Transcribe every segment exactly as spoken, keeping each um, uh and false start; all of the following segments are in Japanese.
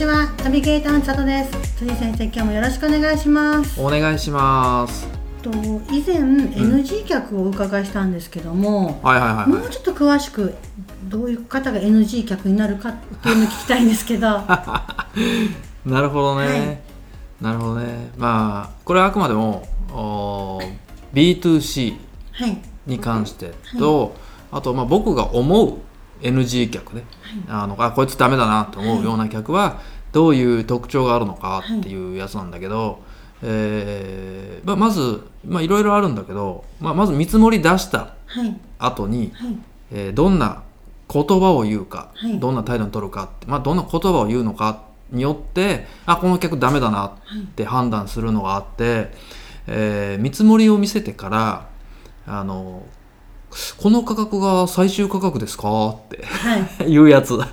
ちは、ナビゲーターの佐藤です。辻先生、今日もよろしくお願いします。 お願いします。 と以前、うん、エヌジー 客をお伺いしたんですけども、 はいはいはいはい、 もうちょっと詳しくどういう方が エヌジー 客になるかっていうのを聞きたいんですけどなるほどね、はい、なるほどね。まあこれはあくまでも ビーツーシー に関してと、はいはい、あとまあ僕が思う エヌジー 客ね、はい、あのあこいつダメだなと思うような客はどういう特徴があるのかっていうやつなんだけど、はい、えーまあ、まずいろいろあるんだけど、まあ、まず見積もり出した後に、はいはい、えー、どんな言葉を言うか、はい、どんな態度に取るかって、まあ、どんな言葉を言うのかによってあこの客ダメだなって判断するのがあって、えー、見積もりを見せてからあのこの価格が最終価格ですかって、はい、言うやつ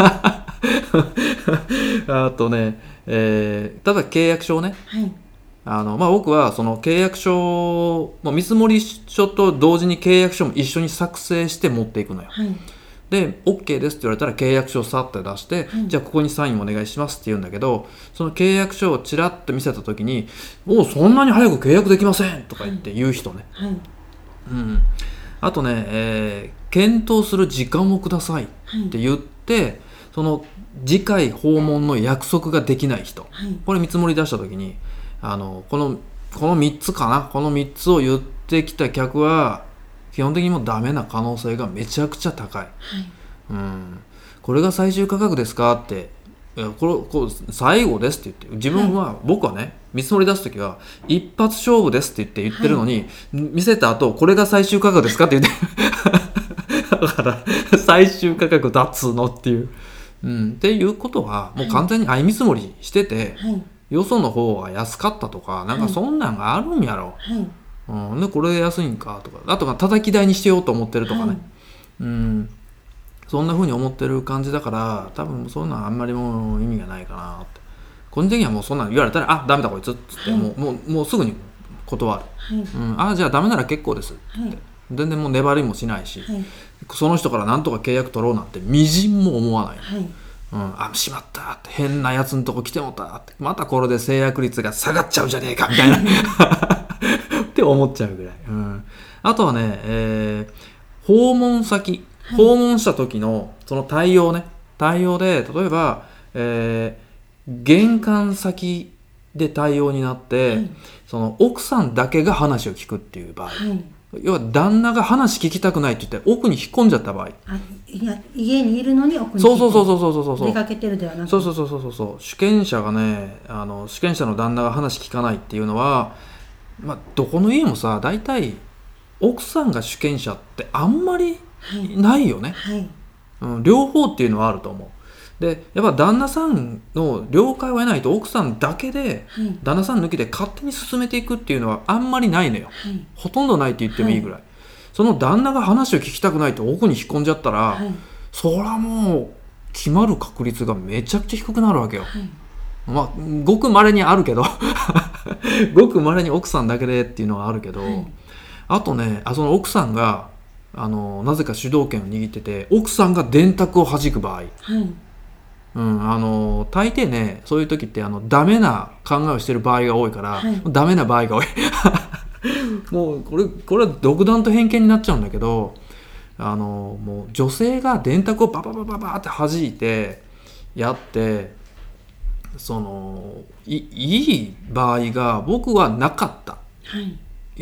あとね、えー、ただ契約書をね、はい、あのまあ、僕はその契約書、まあ、見積もり書と同時に契約書も一緒に作成して持っていくのよ、はい、で OK ですって言われたら契約書をさっと出して、はい、じゃあここにサインお願いしますって言うんだけど、その契約書をちらっと見せた時におそんなに早く契約できませんとか言って言う人ね、はいはい、うん、あとね、えー、検討する時間をくださいって言って、はい、その次回訪問の約束ができない人、はい、これ見積もり出した時にあのこのこのみっつかなこのみっつを言ってきた客は基本的にもうダメな可能性がめちゃくちゃ高い、はい、うん、これが最終価格ですかってこれこう最後ですって言って自分は、はい、僕はね見積もり出すときは一発勝負ですって言って言ってるのに、はい、見せた後これが最終価格ですかって言ってだから最終価格だっつーのっていう、うん、っていうことはもう完全に相見積もりしてて、はい、よその方が安かったとかなんかそんなんがあるんやろ、はい、うん、でこれ安いんかとかあとは叩き台にしてようと思ってるとかね、はい、うん、そんな風に思ってる感じだから多分そんなんあんまりもう意味がないかなって。個人的にはもうそんなの言われたらあダメだこいつっつって、はい、もうもうもうすぐに断る、はい、うん、あじゃあダメなら結構ですって、はい、全然もう粘りもしないし、はい、その人からなんとか契約取ろうなんてみじんも思わない、はい、うん、あしまったって変なやつのとこ来てもったってまたこれで制約率が下がっちゃうじゃねえかみたいなって思っちゃうぐらい、うん、あとはね、えー、訪問先、はい、訪問した時のその対応ね対応で例えば、えー、玄関先で対応になって、はい、その奥さんだけが話を聞くっていう場合、はい、要は旦那が話聞きたくないって言って奥に引っ込んじゃった場合、あいや家にいるのに奥にそうそうそうそうそうそうそう出かけてるではなくてそうそうそうそうそう主権者がねあの主権者の旦那が話聞かないっていうのは、まあ、どこの家もさ大体奥さんが主権者ってあんまりないよね、はいはい、うん、両方っていうのはあると思う。でやっぱ旦那さんの了解を得ないと奥さんだけで、はい、旦那さん抜きで勝手に進めていくっていうのはあんまりないのよ、はい、ほとんどないって言ってもいいぐらい、はい、その旦那が話を聞きたくないと奥に引っ込んじゃったら、はい、そりゃもう決まる確率がめちゃくちゃ低くなるわけよ、はい、まあごく稀にあるけどごく稀に奥さんだけでっていうのはあるけど、はい、あとねあその奥さんがあのなぜか主導権を握ってて奥さんが電卓を弾く場合、はい、うん、あの大抵ねそういう時ってあのダメな考えをしてる場合が多いから、はい、ダメな場合が多いもうこれこれは独断と偏見になっちゃうんだけどあのもう女性が電卓をバババババって弾いてやってその い, いい場合が僕はなかった、はい、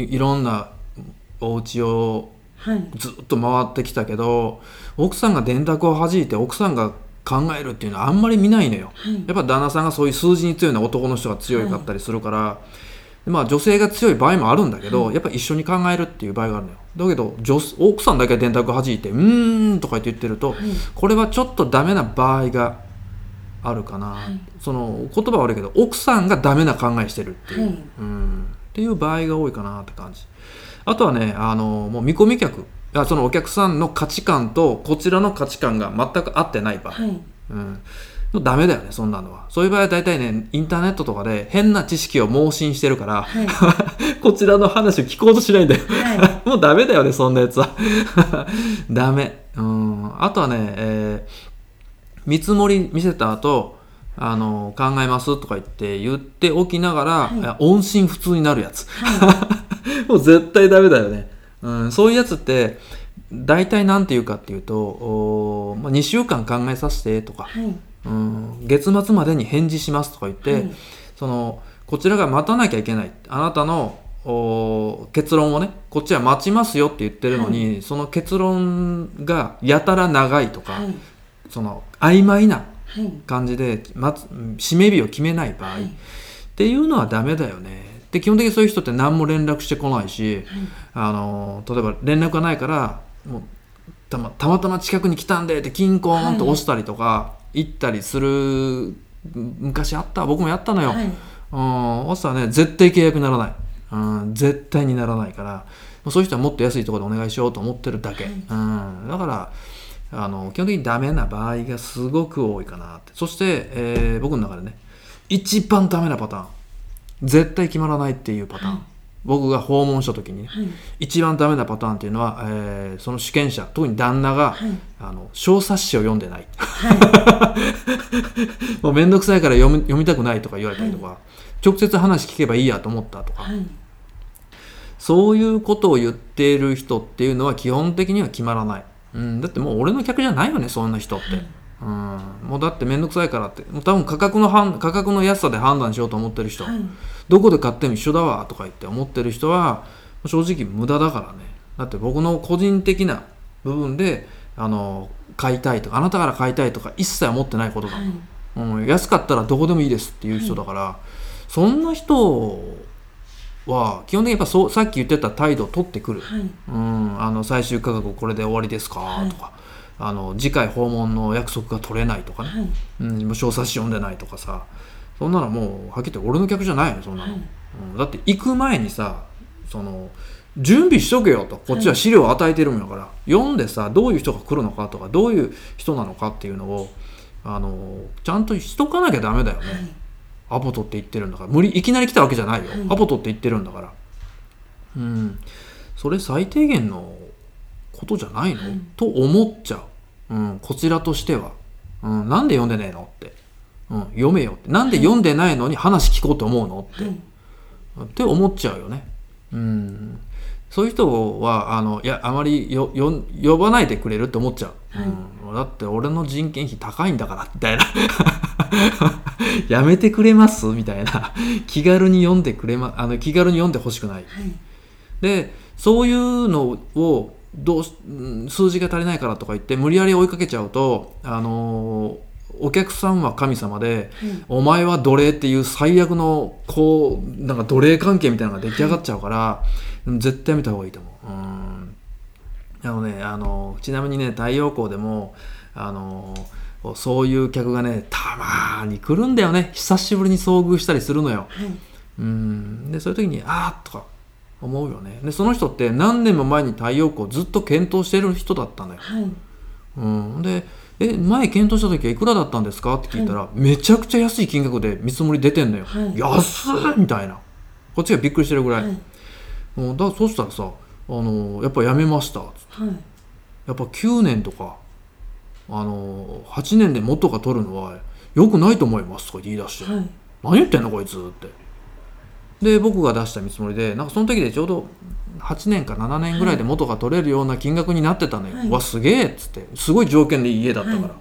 い, いろんなお家をずっと回ってきたけど、はい、奥さんが電卓を弾いて奥さんが考えるっていうのはあんまり見ないのよ、はい、やっぱ旦那さんがそういう数字に強いのは男の人が強かったりするから、はい、まあ、女性が強い場合もあるんだけど、はい、やっぱ一緒に考えるっていう場合があるのよ。だけど女奥さんだけ電卓弾いてうーんとか言って言ってると、はい、これはちょっとダメな場合があるかな、はい、その言葉は悪いけど奥さんがダメな考えしてるっていう、はい、うんっていう場合が多いかなって感じ。あとはねあのもう見込み客そのお客さんの価値観とこちらの価値観が全く合ってない場合、はい、うん、ダメだよねそんなのは。そういう場合は大体ねインターネットとかで変な知識を盲信してるから、はい、こちらの話を聞こうとしないんだよ、はい、もうダメだよねそんなやつはダメ、うん、あとはね、えー、見積もり見せた後あの考えますとか言って言っておきながら、 はい、 音信不通になるやつ、 はい、 もう絶対ダメだよね、うん、そういうやつって大体なんて言うかっていうと、お、まあ、にしゅうかん考えさせてとか、 はい、 うん、月末までに返事しますとか言って、はい、そのこちらが待たなきゃいけない、あなたのお結論をねこっちは待ちますよって言ってるのに、はい、その結論がやたら長いとか、はい、その曖昧な感じで、ま、締め日を決めない場合、はい、っていうのはダメだよね。で基本的にそういう人って何も連絡してこないし、はい、あの例えば連絡がないからもうたま、たまたま近くに来たんでってキンコーンと押したりとか、はい、行ったりする昔あった。僕もやったのよ、はい、うん、押したらね絶対契約にならない、うん、絶対にならないから、そういう人はもっと安いところでお願いしようと思ってるだけ、はい、うん、だからあの基本的にダメな場合がすごく多いかなって。そして、えー、僕の中でね一番ダメなパターン、絶対決まらないっていうパターン、はい、僕が訪問した時に、ね、はい、一番ダメなパターンっていうのは、えー、その主権者特に旦那が、はい、あの小冊子を読んでない、はい、もうめんどくさいから読み、読みたくないとか言われたりとか、はい、直接話聞けばいいやと思ったとか、はい、そういうことを言っている人っていうのは基本的には決まらない、うん、だってもう俺の客じゃないよねそんな人って、はい、うん、もうだってめんどくさいからって、もう多分価格の判価格の安さで判断しようと思ってる人、はい、どこで買っても一緒だわとか言って思ってる人は正直無駄だからね。だって僕の個人的な部分であの買いたいとかあなたから買いたいとか一切思ってないことだ、はい、うん、安かったらどこでもいいですっていう人だから、はい、そんな人は基本的にやっぱそうさっき言ってた態度を取ってくる、はい、うん、あの最終価格これで終わりですか、はい、とかあの次回訪問の約束が取れないとかね、はい、うん、小冊子読んでないとかさ、そんなのもうはっきり言って俺の客じゃないよそんなの、はい、うん、だって行く前にさその準備しとけよと、こっちは資料を与えてるんだから、はい、読んでさどういう人が来るのかとかどういう人なのかっていうのをあのちゃんとしとかなきゃダメだよね、はい、アポ取って言ってるんだから、無理いきなり来たわけじゃないよ、はい、アポ取って言ってるんだから、うん、それ最低限のことじゃないの、はい、と思っちゃう、うん、こちらとしては、うん、なんで読んでねえのって、うん、読めよって、なんで読んでないのに話聞こうと思うのって、はい、って思っちゃうよね、うん、そういう人はあのいやあまりよよ呼ばないでくれるって思っちゃう、はい、うん、だって俺の人件費高いんだからみたいなやめてくれますみたいな、気軽に読んでくれまあの気軽に読んでほしくない、はい、でそういうのをどう数字が足りないからとか言って無理やり追いかけちゃうと、あのお客さんは神様で、うん、お前は奴隷っていう最悪のこうなんか奴隷関係みたいなのが出来上がっちゃうから、はい、絶対見た方がいいと思う。うん、あのねあのちなみにね太陽光でもあのそういう客がねたまに来るんだよね。久しぶりに遭遇したりするのよ、はい、うんでそういう時にあーとか思うよね。でその人って何年も前に太陽光をずっと検討してる人だったのよ、はい、うん、でえ前検討した時はいくらだったんですかって聞いたら、はい、めちゃくちゃ安い金額で見積もり出てんのよ、はい、安いみたいな、こっちがびっくりしてるぐらい、はい、うん、だからそうしたらさあのやっぱやめましたっつって、はい、やっぱきゅうねんとかあのはちねんで元が取るのは良くないと思いますとか言い出して、はい、何言ってんのこいつってで僕が出した見積もりでなんかその時でちょうどはちねんかななねんぐらいで元が取れるような金額になってたのよ、はい、わすげえっつって、すごい条件でいい家だったから、はい、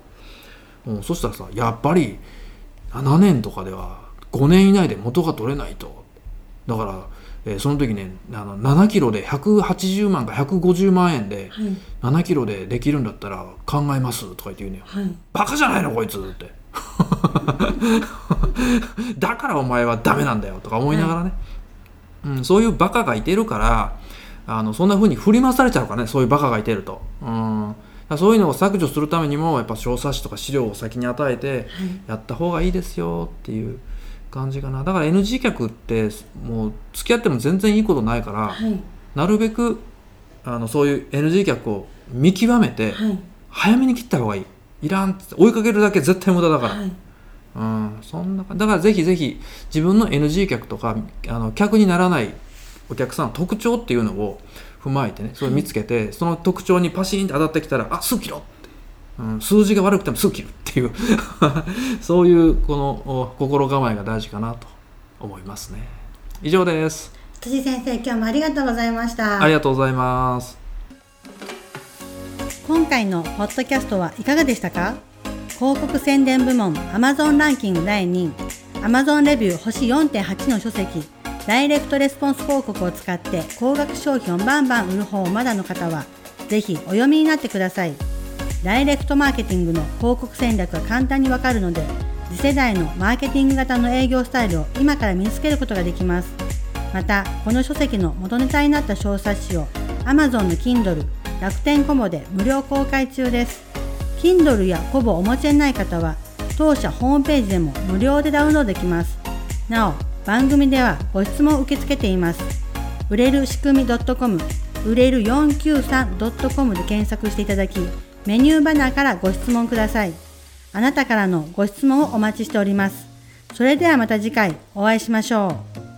うん、そしたらさやっぱりななねんとかではごねん以内で元が取れないと、だから、えー、その時ねあのななキロでひゃくはちじゅうまんかひゃくごじゅうまんえんで、はい、ななキロでできるんだったら考えますとか言って言うのよ、はい、バカじゃないのこいつってだからお前はダメなんだよとか思いながらね、はい、うん、そういうバカがいてるからあのそんな風に振り回されちゃうからね、そういうバカがいてると、うん、そういうのを削除するためにもやっぱ小冊子とか資料を先に与えてやった方がいいですよっていう感じかな。だから エヌジー 客ってもう付き合っても全然いいことないから、はい、なるべくあのそういう エヌジー 客を見極めて、はい、早めに切った方がいい。いらんって追いかけるだけ絶対無駄だから、はい、うん、そんなだからぜひぜひ自分の エヌジー 客とかあの客にならないお客さんの特徴っていうのを踏まえてね、それを見つけて、はい、その特徴にパシーンと当たってきたらあすぐ切ろうって、 うん、数字が悪くてもすぐ切るっていうそういうこの心構えが大事かなと思いますね。以上です。 辻先生、今日もありがとうございました。 ありがとうございます。 今回のポッドキャストはいかがでしたか？広告宣伝部門 Amazon ランキングだいにい Amazon レビュー星 よんてんはち の書籍ダイレクトレスポンス広告を使って高額商品をバンバン売る方をまだの方はぜひお読みになってください。ダイレクトマーケティングの広告戦略が簡単にわかるので、次世代のマーケティング型の営業スタイルを今から身につけることができます。また、この書籍の元ネタになった小冊子を Amazon の Kindle、楽天コボで無料公開中です。Kindle やコボをお持ちでない方は、当社ホームページでも無料でダウンロードできます。なお、番組ではご質問を受け付けています。売れる仕組み .com、売れる よんきゅうさん ドットコム で検索していただき、メニューバナーからご質問ください。あなたからのご質問をお待ちしております。それではまた次回お会いしましょう。